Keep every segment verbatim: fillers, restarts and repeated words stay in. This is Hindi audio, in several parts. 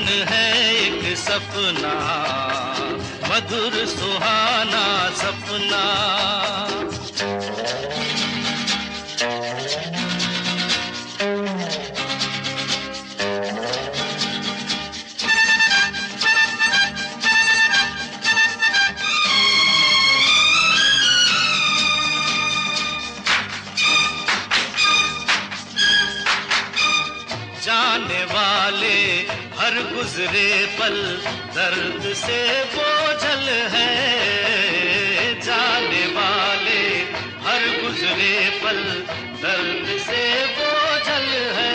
है एक सपना, मधुर सुहाना सपना। जाने वाले हर गुजरे पल दर्द से बोझल है, जाने वाले हर गुजरे पल दर्द से बोझल है।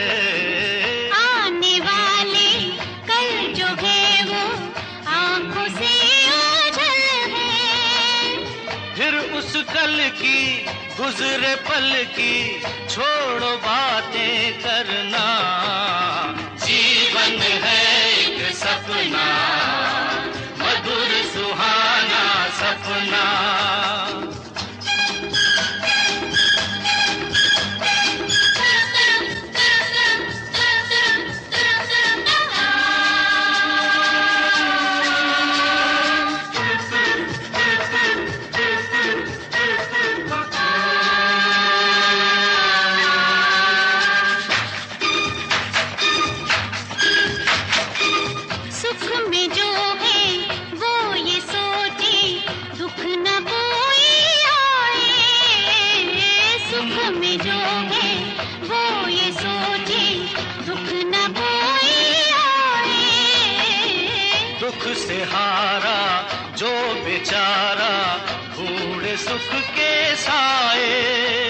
आने वाले कल जो है वो आंखों से ओझल है। फिर उस कल की गुजरे पल की छोड़ो बातें करना, जीवन है एक सपना, मधुर सुहाना सपना। दुख से हारा जो बेचारा ढूंढे सुख के साए।